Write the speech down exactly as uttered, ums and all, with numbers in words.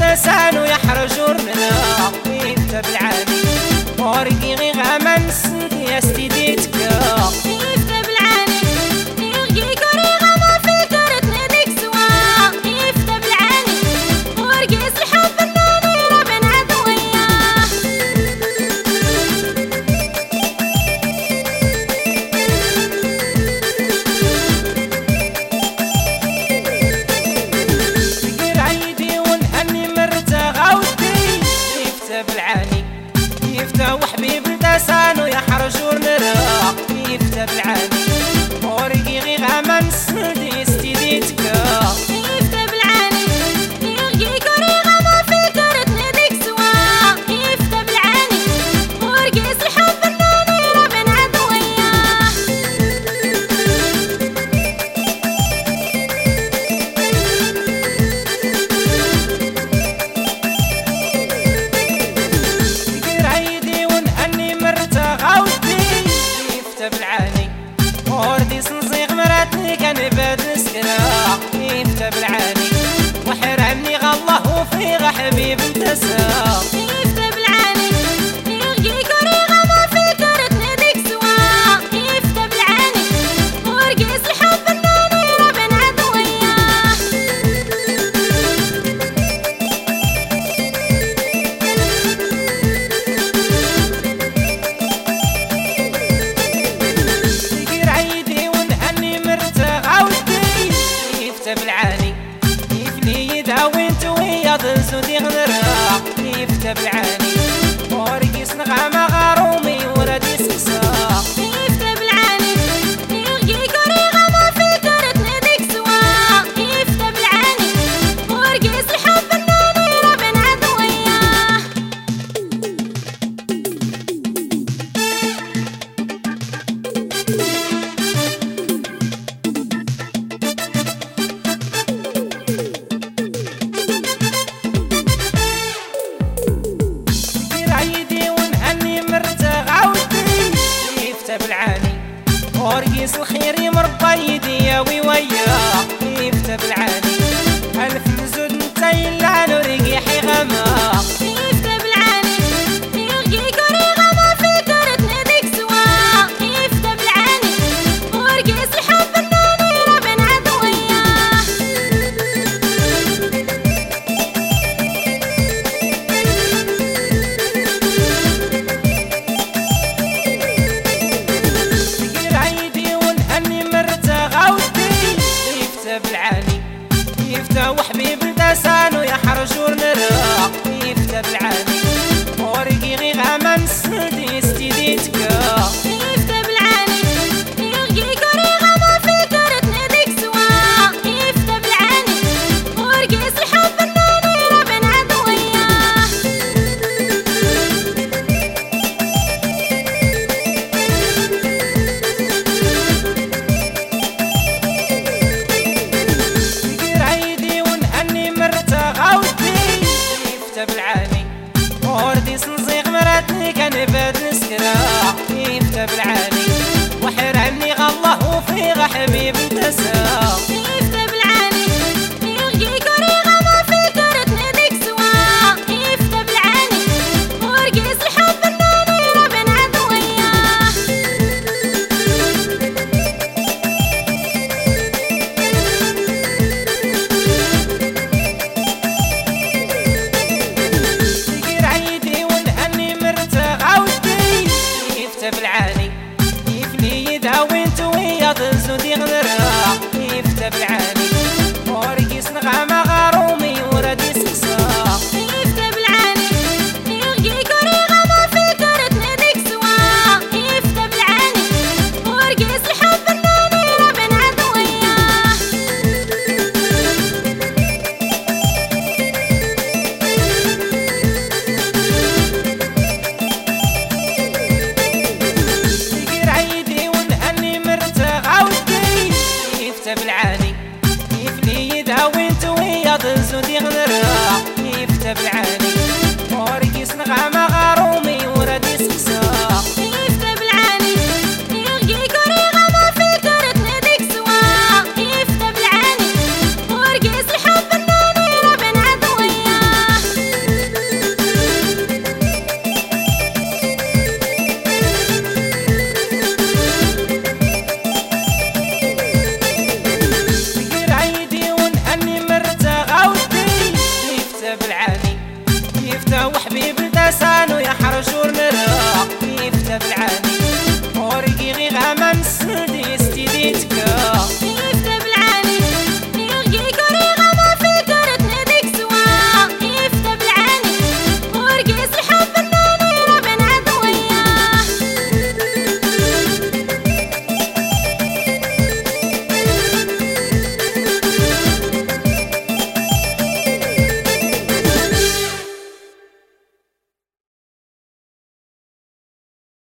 بلسانو يحرجور لنا كيف تبلعاني ورقي غي غامان سندي استديتك كيف تبلعاني يرقي كوري غما في كرتنا ديك سوا كيف تبلعاني ورقي الحب الناني ربن عدوية تقير عيدي ونهني مرتاغة ودي كيف تبلعاني كيف تو حبيب لسانو يحرجور نرا كيف تبلعاني ورقي غي غامان سندي استديتك كيف تبلعاني يرقي كوري غما في كرتنا ديك سوا كيف تبلعاني ورقي الحب الناني ربن عدوية تقير عيدي ونهني مرتاغة ودي كيف تبلعاني وردي سنصيغ مراتني كان باد سكرا كيف تبلعاني وحر عني غالله وفي حبيب انتسا كيف تبلعاني يرقي كوري غما في كرتنا ديك سوا كيف تبلعاني ورقي الحب الناني ربن عدوية تقير عيدي ونهني مرتاغة ودي كيف تبلعاني كيف لي يداوي انت ويا ضنزودي غنرا كيف تبلعاني ورقي صنغامة غارومي وردي سقسا كيف تبلعاني يرقي كوري غما في كرتنا ديك سوا كيف تبلعاني ورقي الحب الناني ربن عدوية تقير عيدي ونهني مرتاغة ودي كيف تبلعاني ورقيس الخير مربى يدي يا ويويا كيف تبلعاني ألف نزود نتاي لا نورقي حي غما كيف تبلعاني يرقي كوري غما في كرتنا ديك سوا كيف تبلعاني ورقي الحب الناني ربن عدوية تقير عيدي ونهني مرتاغة ودي كيف تبلعاني كيف تو حبيب لسانو يحرجور نرا كيف تبلعاني ورقي غي غامان سندي استديتك كيف تبلعاني يرقي كوري غما في كرتنا ديك سوا كيف تبلعاني ورقي الحب الناني ربن عدوية تقير عيدي ونهني مرتاغة ودي كيف تبلعاني وردي سنصيغ مراتني كان باد سكرا كيف تبلعاني وحر عني غالله وفي حبيب انتسا كيف تبلعاني يرقي كوري غما في كرتنا ديك سوا كيف تبلعاني ورقي الحب الناني ربن عدوية تقير عيدي ونهني مرتاغة ودي كيف تبلعاني كيف لي يداوي انت ويا ضنزودي غنرا بالعاني.